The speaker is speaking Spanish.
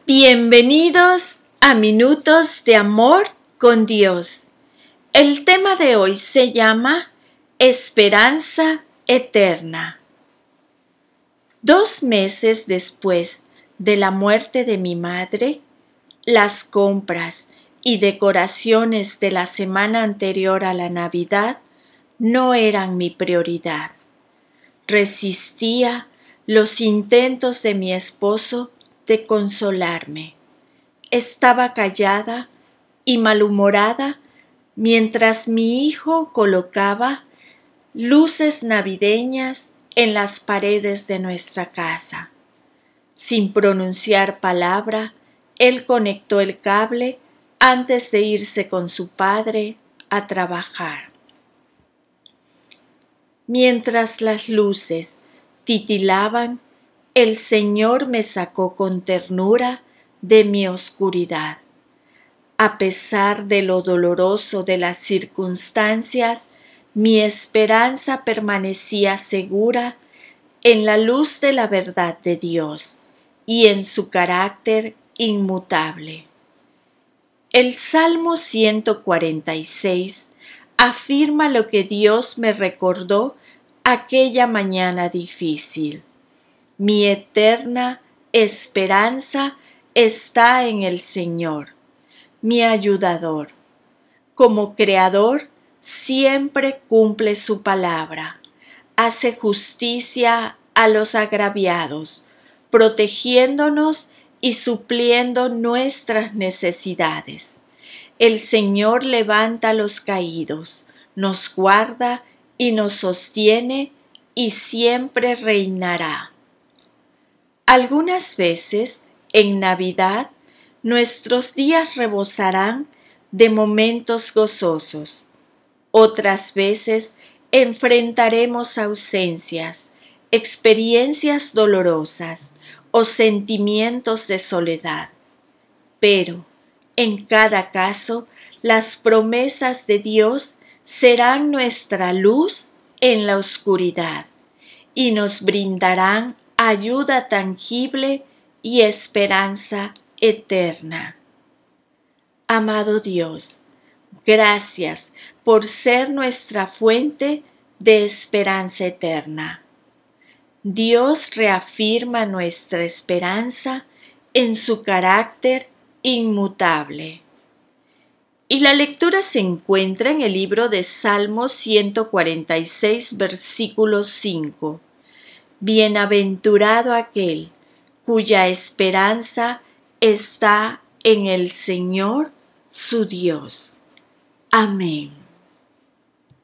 Bienvenidos a Minutos de Amor con Dios. El tema de hoy se llama Esperanza Eterna. 2 meses después de la muerte de mi madre, las compras y decoraciones de la semana anterior a la Navidad no eran mi prioridad. Resistía los intentos de mi esposo de consolarme. Estaba callada y malhumorada mientras mi hijo colocaba luces navideñas en las paredes de nuestra casa. Sin pronunciar palabra, él conectó el cable antes de irse con su padre a trabajar. Mientras las luces titilaban, el Señor me sacó con ternura de mi oscuridad. A pesar de lo doloroso de las circunstancias, mi esperanza permanecía segura en la luz de la verdad de Dios y en su carácter inmutable. El Salmo 146 afirma lo que Dios me recordó aquella mañana difícil. Mi eterna esperanza está en el Señor, mi ayudador. Como creador, siempre cumple su palabra, hace justicia a los agraviados, protegiéndonos y supliendo nuestras necesidades. El Señor levanta a los caídos, nos guarda y nos sostiene y siempre reinará. Algunas veces, en Navidad, nuestros días rebosarán de momentos gozosos. Otras veces enfrentaremos ausencias, experiencias dolorosas o sentimientos de soledad. Pero, en cada caso, las promesas de Dios serán nuestra luz en la oscuridad y nos brindarán ayuda tangible y esperanza eterna. Amado Dios, gracias por ser nuestra fuente de esperanza eterna. Dios reafirma nuestra esperanza en su carácter inmutable. Y la lectura se encuentra en el libro de Salmos 146, versículo 5. Bienaventurado aquel cuya esperanza está en el Señor su Dios. Amén.